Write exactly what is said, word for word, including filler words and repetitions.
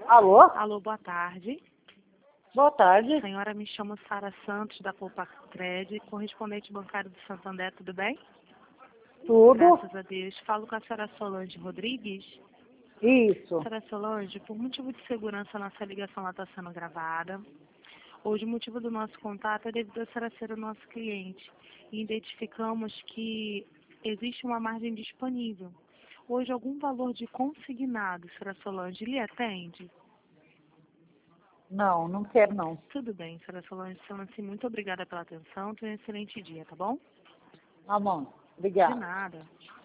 Alô? Alô, boa tarde. Boa tarde. Senhora, me chamo Sara Santos, da Poupa-Cred, correspondente bancário do Santander, tudo bem? Tudo? Graças a Deus. Falo com a senhora Solange Rodrigues. Isso. Senhora Solange, por motivo de segurança, nossa ligação está sendo gravada. Hoje, o motivo do nosso contato é devido a senhora ser o nosso cliente. E identificamos que existe uma margem disponível. Hoje, algum valor de consignado, senhora Solange, lhe atende? Não, não quero não. Tudo bem, senhora Solange. Senhora, assim, muito obrigada pela atenção. Tenha um excelente dia, tá bom? Tá bom. De Obrigada. nada.